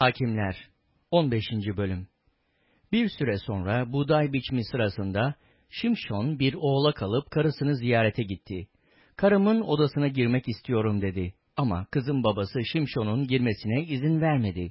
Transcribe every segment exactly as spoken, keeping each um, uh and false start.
Hakimler on beşinci. Bölüm. Bir süre sonra buğday biçimi sırasında Şimşon bir oğla kalıp karısını ziyarete gitti. Karımın odasına girmek istiyorum dedi. Ama kızın babası Şimşon'un girmesine izin vermedi.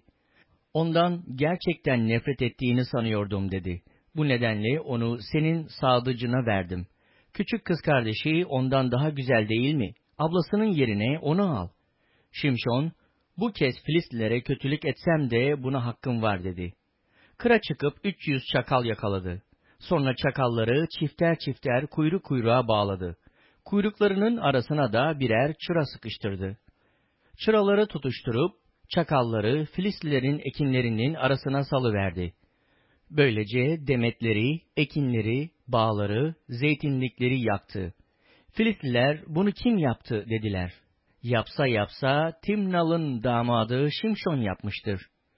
Ondan gerçekten nefret ettiğini sanıyordum dedi. Bu nedenle onu senin sadıcına verdim. Küçük kız kardeşi ondan daha güzel değil mi? Ablasının yerine onu al. Şimşon, bu kez Filistlilere kötülük etsem de buna hakkım var dedi. Kıra çıkıp üç yüz çakal yakaladı. Sonra çakalları çifter çifter kuyruk kuyruğa bağladı. Kuyruklarının arasına da birer çıra sıkıştırdı. Çıraları tutuşturup çakalları Filistlilerin ekinlerinin arasına salıverdi. Böylece demetleri, ekinleri, bağları, zeytinlikleri yaktı. Filistliler bunu kim yaptı dediler. Yapsa yapsa Timnal'ın damadı Şimşon yapmıştır.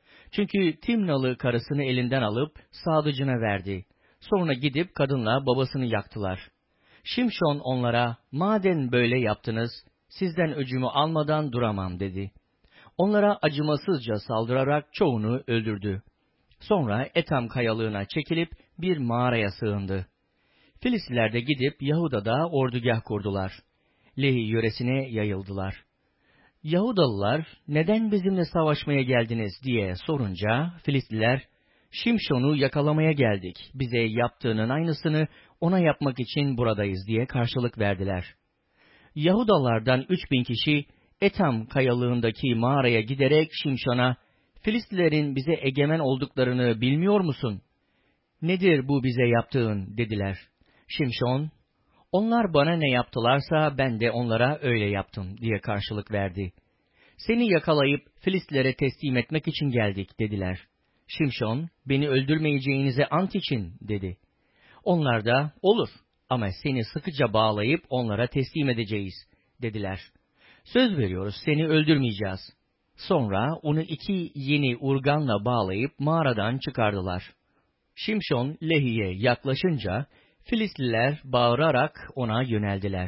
Çünkü Timnal'ı karısını elinden alıp sadıcına verdi. Sonra gidip kadınla babasını yaktılar. Şimşon onlara, madem böyle yaptınız, sizden öcümü almadan duramam dedi. Onlara acımasızca saldırarak çoğunu öldürdü. Sonra Etam kayalığına çekilip bir mağaraya sığındı. Filistliler de gidip Yahuda'da ordugah kurdular. Lehi yöresine yayıldılar. Yahudalılar, neden bizimle savaşmaya geldiniz diye sorunca, Filistliler, Şimşon'u yakalamaya geldik, bize yaptığının aynısını ona yapmak için buradayız diye karşılık verdiler. Yahudalılardan üç bin kişi, Etam kayalığındaki mağaraya giderek Şimşon'a, Filistlilerin bize egemen olduklarını bilmiyor musun? Nedir bu bize yaptığın dediler. Şimşon, onlar bana ne yaptılarsa ben de onlara öyle yaptım diye karşılık verdi. Seni yakalayıp Filistlilere teslim etmek için geldik dediler. Şimşon, beni öldürmeyeceğinize ant için dedi. Onlar da olur ama seni sıkıca bağlayıp onlara teslim edeceğiz dediler. Söz veriyoruz seni öldürmeyeceğiz. Sonra onu iki yeni urganla bağlayıp mağaradan çıkardılar. Şimşon Lehi'ye yaklaşınca Filistliler bağırarak ona yöneldiler.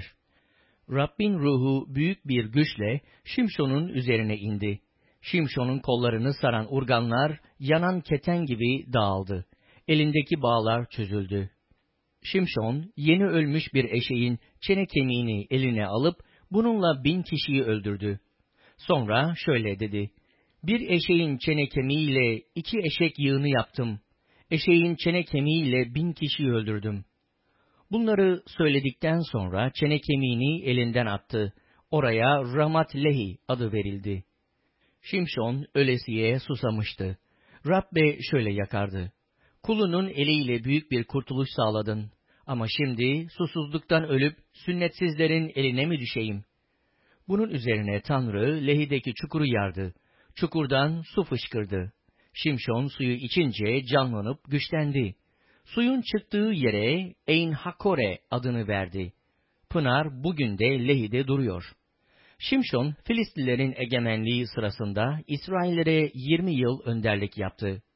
Rabbin ruhu büyük bir güçle Şimşon'un üzerine indi. Şimşon'un kollarını saran urganlar yanan keten gibi dağıldı. Elindeki bağlar çözüldü. Şimşon yeni ölmüş bir eşeğin çene kemiğini eline alıp bununla bin kişiyi öldürdü. Sonra şöyle dedi: Bir eşeğin çene kemiğiyle iki eşek yığını yaptım. Eşeğin çene kemiğiyle bin kişiyi öldürdüm. Bunları söyledikten sonra çene kemiğini elinden attı. Oraya Ramat Lehi adı verildi. Şimşon ölesiye susamıştı. Rabbe şöyle yakardı: Kulunun eliyle büyük bir kurtuluş sağladın. Ama şimdi susuzluktan ölüp sünnetsizlerin eline mi düşeyim? Bunun üzerine Tanrı Lehi'deki çukuru yardı. Çukurdan su fışkırdı. Şimşon suyu içince canlanıp güçlendi. Suyun çıktığı yere Ein Hakore adını verdi. Pınar bugün de Lehi'de duruyor. Şimşon, Filistlilerin egemenliği sırasında İsraillere yirmi yıl önderlik yaptı.